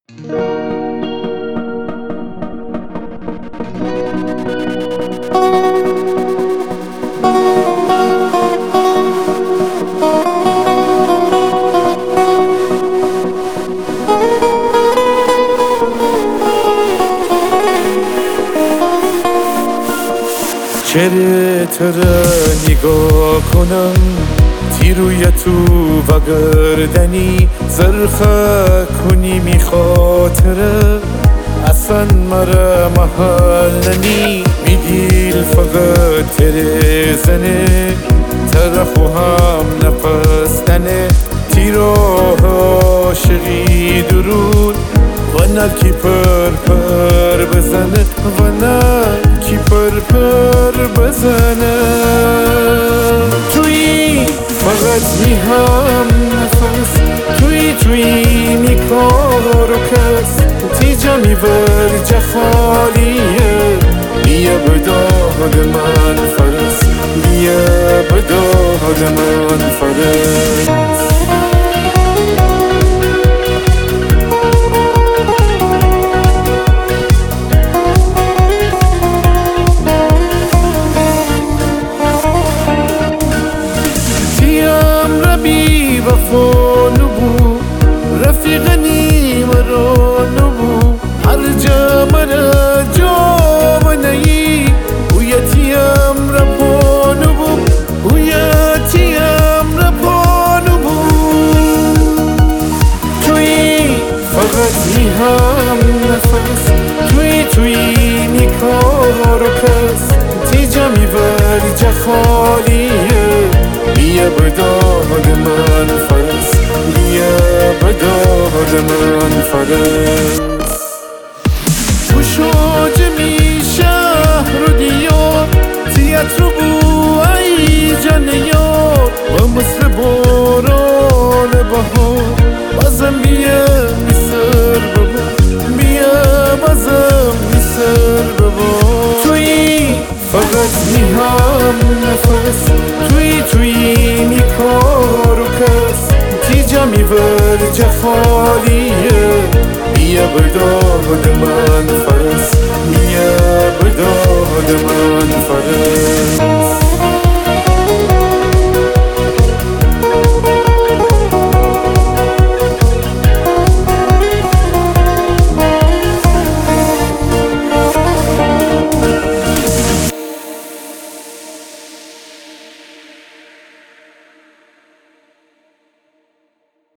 چرا تو را نگاه کنم تیروی تو و گردنی زرخه کنی می خاطره اصلا مرا محل نمی میگیل فقط تره زنه طرف و هم نفس تنه تیراه عاشقی درود و نه کی پر بزنه و نه کی پر بزنه توی فقط می هم نفس توی می کار و کس تیجا می ورجه خالیه بیا بداد من فرس بیا بداد من فرس بی وفا نبو رفیقنی مرا نبو هر جا مرا جا نهی هویتیم را پا نبو هویتیم را پا نبو توی فقط می هم نفس توی می کار و کس تیجا می ورجه خالیه بیا بداد من فرس بیا بداد من فرس گشاج می شهر و دیار تیتر بو ای جن یار و مثل باران بهار بازم بیا می سر ببار بیا بازم می سر ببار توی فقط می هم نفس توی می کار و کس تیجا می ورجه خالیه بیا بداد من فرس بیا بداد من فرس